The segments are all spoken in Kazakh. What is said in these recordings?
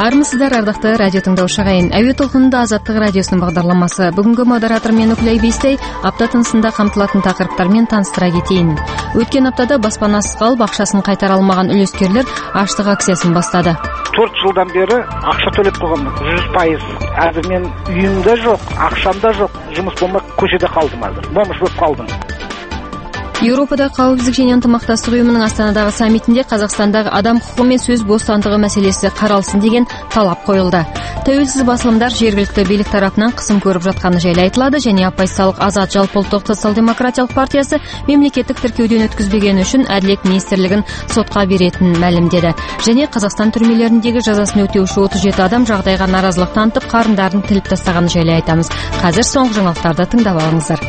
Армысыздар, ардактуу радио тыңдоочу агайын. Әуе толкунунда Азаттык радиосунун багдарламасы. Бүгүнкү модератор мен Үклөй Бейстей апта тынысында камтылатын такырыптар менен тааныштыра кетейин. Өткөн аптада баспанасыз калып, акчасын кайтара алмаган үлескерлер аштык акциясын баштады. 4 жылдан бери акча төлөп койгом, 100%. Азыр мен үйүмдө жок, акчамда жок, жумуш болмой көчөдө калдым азыр. Момуш болуп калдым. Европада Коопсуздук және ынтымакташтык уюмунун Астанадагы саммитинде Казакстандагы адам укугу менен сөз бостандыгы маселеси каралсын деген талап коюлду. Тәуелсиз басылымдар жергиликтүү бийлик тарапынан кысым көрүп жатканы жайлы айтылады және Оппозициялык Азат Жалпы Улуттук социал-демократиялык партиясы мемлекеттик тиркөөдөн өткүзбөгени үчүн Адилет министрлигин сотко беретинин маалимдеди. Және Казакстан түрмөлөрүндөгү жазасын өтөөчү 37 адам жагдайга нааразылык танытып, карындарын тилип тастаганы жайлы айтабыз. Азыр соңку жаңылыктарды тыңдап алыңыздар.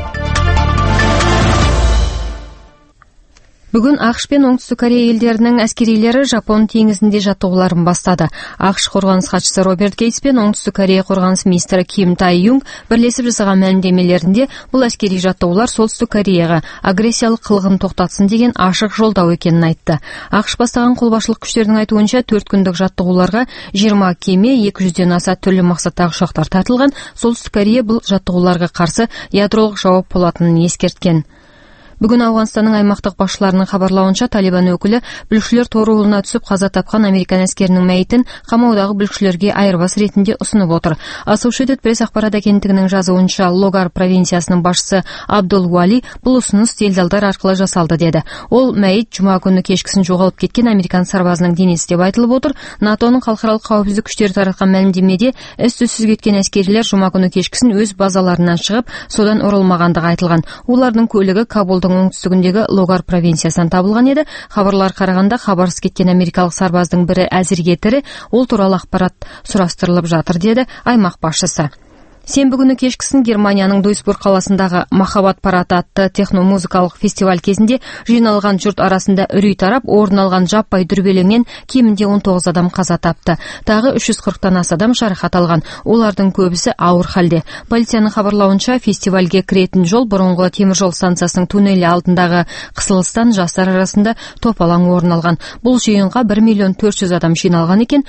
Бүгүн АКШ пен Оңтүстүк Корея элдеринин аскерийлери Жапон теңизинде жаттыгууларын баштады. АКШ коргонус катчысы Роберт Гейтс пен Оңтүстүк Корея коргонус министри Ким Тай Юнг бирлешип жасаган маалимдемелеринде бул аскерий жаттыгуулар Солтүстүк Кореяга агрессиялык кылыгын токтотсун деген ашык жолдоо экенин айтты. АКШ бастаган колбашчылык күчтөрдүн айтуунча 4 күндүк жаттыгууларга 20 кеме, 200дөн аса түрлүү максаттагы ұшактар тартылган. Солтүстүк Корея бул жаттыгууларга каршы ядролук жооп болотунун эскерткен. Бүгүн Афганстандын аймактык башчыларынын кабарлауынча Талибан өкүлү бүлүкчүлөр торулуна түшүп каза тапкан американ аскеринин мэйтин камоодагы бүлүкчүлөргө айырбас ретинде сунуп отур. Associated Press акбарат агенттигинин жазуунча Логар провинциясынын башчысы Абдул Вали бул усунус делдалдар аркылуу жасалды деди. Ол мэйт жума күнү кечкисин жоголуп кеткен американ сарбазынын денеси деп айтылып отур. НАТОнун калкаралык коопсуздук күчтөрү тараткан маалимдемеде із-түзсүз кеткен аскерилер жума күнү кечкисин өз базаларынан чыгып, содан урулмагандыгы айтылган. Улардын көлүгү Кабулдун оңтүстүгүндөгү Логар провинциясынан табылган эди. Хабарлар караганда кабарсыз кеткен америкалык сарбаздын бири азирге тири, ол тууралуу акпарат сураштырылып жатыр, деди аймак башчысы. Сенбі күнү кечкисин Германиянын Дуйсбург каласындагы Махаббат парады атты техно-музыкалык фестиваль кезинде жыйналган журт арасында үрүй тарап, орун алган жаппай дүрбелеңнен кеминде 19 адам каза тапты. Тагы 340тан аса адам жаракат алган. Олардын көбүсү ауыр халде. Полициянын кабарлауынча, фестивалге киретін жол бурунку темир жол станциясынын туннели алдындагы кысылыстан жаштар арасында топалаң орун алган. Бул жыйынга 1 400 000 адам жыйналган экен.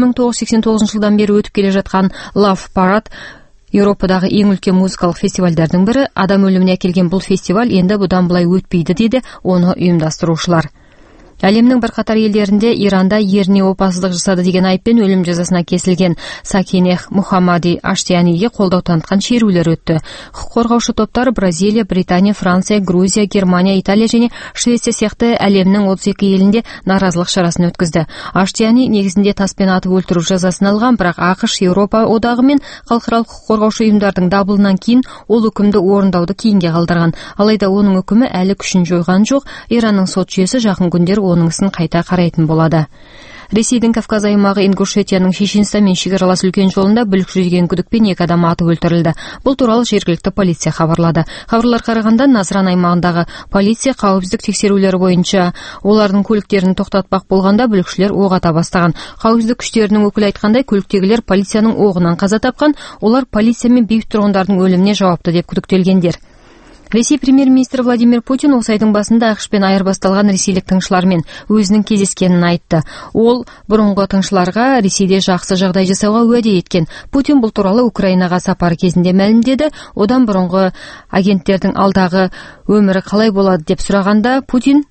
1989 жылдан бери өтүп келе жаткан Love Parade Европадагы эң үлкен музыкалык фестивалдардын бири. Адам өлүмүнө келген бул фестиваль энди будан булай өтпөйдү, деди оны уюмдаштыруучулар. Әлемнің бір қатар елдерінде Иранда еріне опасыздық жасады деген айыппен өлім жазасына кесілген Сакинех Мухаммади Аштияниге қолдау танытқан шерулер өтті. Құқық қорғаушы топтар Бразилия, Британия, Франция, Грузия, Германия, Италия және Швеция сияқты әлемнің 32 елінде наразылық шарасын өткізді. Аштияни негізінде таспен атып өлтіру жазасын алған, бірақ АКШ, Еуропа одағы мен халықаралық құқық қорғаушы ұйымдардың дабылынан кейін ол үкімді орындауды кейінге қалдырған. Алайда оның үкімі әлі күшін жойған жоқ. Иранның сот жүйесі жақын күндер оның ісін қайта қарайтын болады. Ресейдің Кавказ аймағы Ингушетияның Шешенстанмен шекаралас үлкен жолында бүлікші деген күдікпен 2 адам атып өлтірілді. Бұл туралы жергілікті полиция хабарлады. Хабарлар қарағанда Назран аймағындағы полиция қауіпсіздік тексерулері бойынша олардың көліктерін тоқтатпақ болғанда бүлікшілер оқ ата бастаған. Қауіпсіздік күштерінің өкілі айтқандай, көліктегілер полицияның оғынан қаза тапқан, олар полиция мен бейбіт тұрғындардың өліміне жауапты деп күдіктелгендер. Ресей премьер-министрі Владимир Путин осы айдың басында АКШ-пен айырбасталған ресейлік тыңшылармен өзінің кездескенін айтты. Ол бұрынғы тыңшыларға Ресейде жақсы жағдай жасауға уәде еткен. Путин бұл туралы Украинаға сапар кезінде мәлімдеді. Одан бұрынғы агенттердің алдағы өмірі қалай болады деп сұрағанда Путин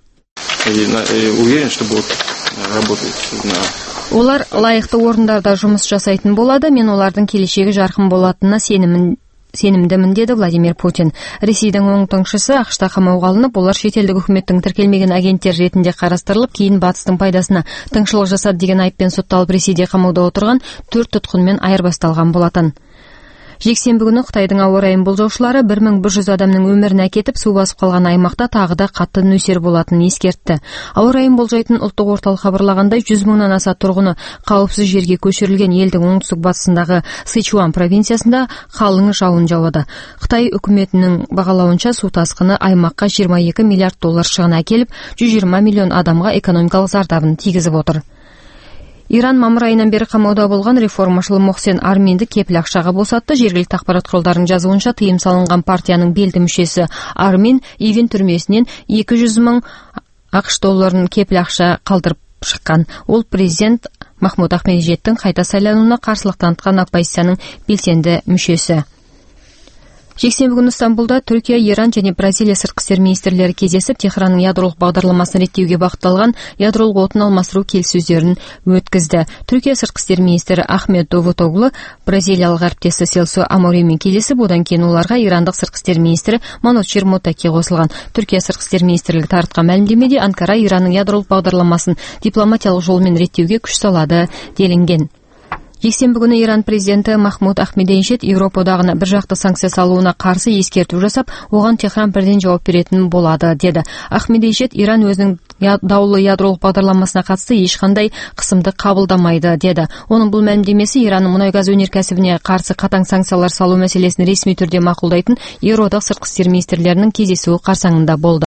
уверен, что будут работать на олар лайықты орындарда жұмыс жасайтын болады. Мен олардың келешегі жарқын болатынына сенімдімін, деді Владимир Путин. Ресейдің оң тыңшысы АКШ-та қамауға алынып, олар шетелдік үкіметтің тіркелмеген агенттер ретінде қарастырылып, кейін батыстың пайдасына тыңшылық жасады деген айыппен сотталып Ресейде қамауда отырған 4 тұтқынмен айырбасталған болатын. Жексенбі күні Қытайдың ауа райын болжаушылары 1100 адамның өмірін әкетіп, су басып қалған аймақта тағы да қатты нөсер болатынын ескертті. Ауа райын болжайтын ұлттық орталық хабарлагандай 100 мыңнан аса тұрғыны қауіпсіз жерге көшірілген елдің оңтүстік батысындағы Сычуан провинциясында қалың жауын жауады. Қытай үкіметінің бағалауынша су тасқыны аймаққа 22 миллиард доллар шығын әкеліп, 120 миллион адамға экономикалық зардабын тигізіп отыр. Иран мамыр айынан бері қамауда болған реформашыл Мохсен Арминді кепіл ақшаға босатты. Жергілікті ақпарат құралдарының жазуынша тыйым салынған партияның белді мүшесі Армин Ивен түрмесінен 200 мың ақш долларын кепіл ақша қалдырып шыққан. Ол президент Махмуд Ахмедижеттің қайта сайлануына қарсылық танытқан оппозицияның белсенді мүшесі. Жексенбі күні Стамбулда Түркия, Иран және Бразилия сыртқы істер министрлері кездесіп, Техранның ядролық бағдарламасын реттеуге бағытталған ядролық отын алмастыру келіссөздерін өткізді. Түркия сыртқы істер министрі Ахмет Давутоглу бразилиялық әріптесі Селсу Аморимен кездесіп, одан кейін оларға ирандық сыртқы істер министрі Манучир Мотаки қосылған. Түркия сыртқы істер министрлігі таратқан мәлімдемеде Анкара Иранның ядролық бағдарламасын дипломатиялық жолмен реттеуге күш салады делінген. Жексенбі күні Иран президенті Махмуд Ахмедижет Еуропа одағына біржақты санкция салуына қарсы ескерту жасап, оған Техран бірден жауап беретін болады, деді. Ахмедижет Иран өзінің даулы ядролық бағдарламасына қатысты ешқандай қысымды қабылдамайды, деді. Оның бұл мәлімдемесі Иранның мұнай-газ өнеркәсібіне қарсы қатаң санкциялар салу мәселесін ресми түрде мақұлдайтын Еуроодақ сыртқы істер министрлерінің кездесуі қарсаңында болды.